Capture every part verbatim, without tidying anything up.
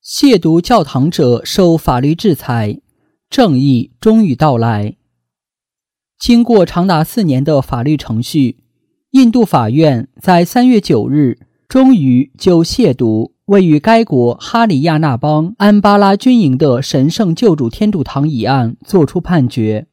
亵渎教堂者受法律制裁，正义终于到来。经过长达四年的法律程序，印度法院在三月九日终于就亵渎位于该国哈里亚纳邦安巴拉军营的神圣救主天主堂一案作出判决。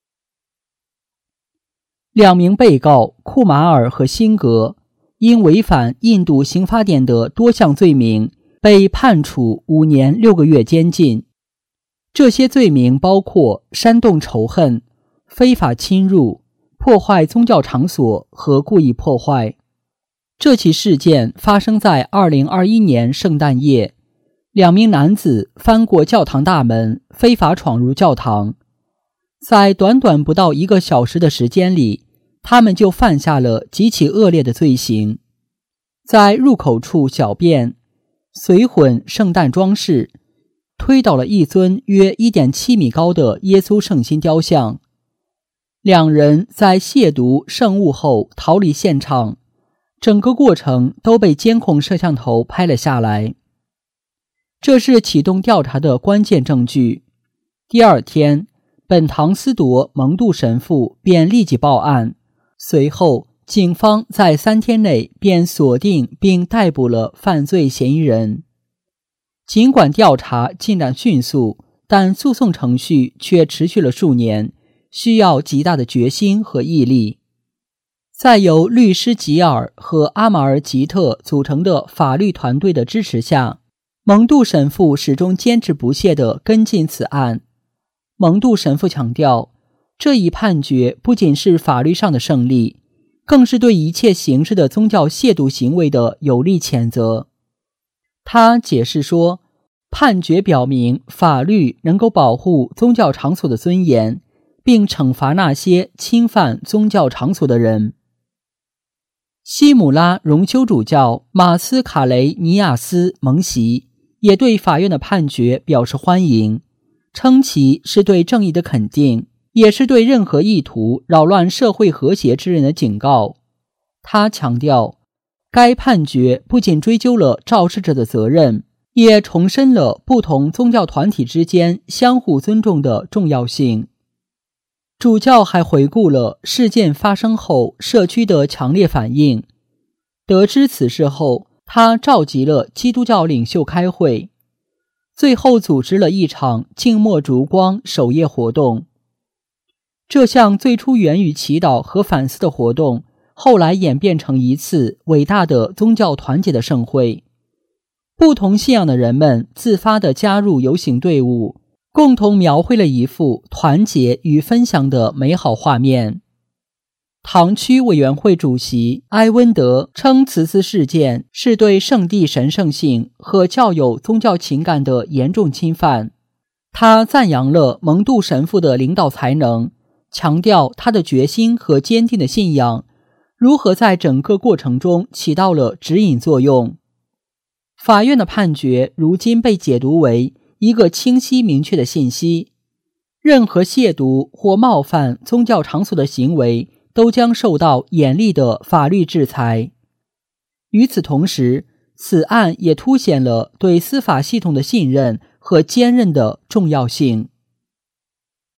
两名被告库马尔和辛格因违反印度刑法典的多项罪名被判处五年六个月监禁。这些罪名包括煽动仇恨、非法侵入、破坏宗教场所和故意破坏。这起事件发生在二零二一年圣诞夜，两名男子翻过教堂大门，非法闯入教堂。在短短不到一个小时的时间里，他们就犯下了极其恶劣的罪行。在入口处小便，随混圣诞装饰，推倒了一尊约 一点七米高的耶稣圣心雕像。两人在亵渎圣物后逃离现场，整个过程都被监控摄像头拍了下来。这是启动调查的关键证据。第二天，本唐斯铎蒙杜神父便立即报案，随后警方在三天内便锁定并逮捕了犯罪嫌疑人。尽管调查进展迅速，但诉讼程序却持续了数年，需要极大的决心和毅力。在由律师吉尔和阿马尔吉特组成的法律团队的支持下，蒙杜神父始终坚持不懈地跟进此案。蒙杜神父强调，这一判决不仅是法律上的胜利，更是对一切形式的宗教亵渎行为的有力谴责。他解释说，判决表明法律能够保护宗教场所的尊严，并惩罚那些侵犯宗教场所的人。西姆拉荣休主教马斯卡雷尼亚斯蒙席也对法院的判决表示欢迎，称其是对正义的肯定，也是对任何意图扰乱社会和谐之人的警告。他强调，该判决不仅追究了肇事者的责任，也重申了不同宗教团体之间相互尊重的重要性。主教还回顾了事件发生后社区的强烈反应。得知此事后，他召集了基督教领袖开会，最后组织了一场静默烛光守夜活动。这项最初源于祈祷和反思的活动，后来演变成一次伟大的宗教团结的盛会。不同信仰的人们自发地加入游行队伍，共同描绘了一幅团结与分享的美好画面。堂区委员会主席埃温德称此次事件是对圣地神圣性和教友宗教情感的严重侵犯。他赞扬了蒙杜神父的领导才能，强调他的决心和坚定的信仰如何在整个过程中起到了指引作用。法院的判决如今被解读为一个清晰明确的信息：任何亵渎或冒犯宗教场所的行为都将受到严厉的法律制裁。与此同时，此案也凸显了对司法系统的信任和坚韧的重要性。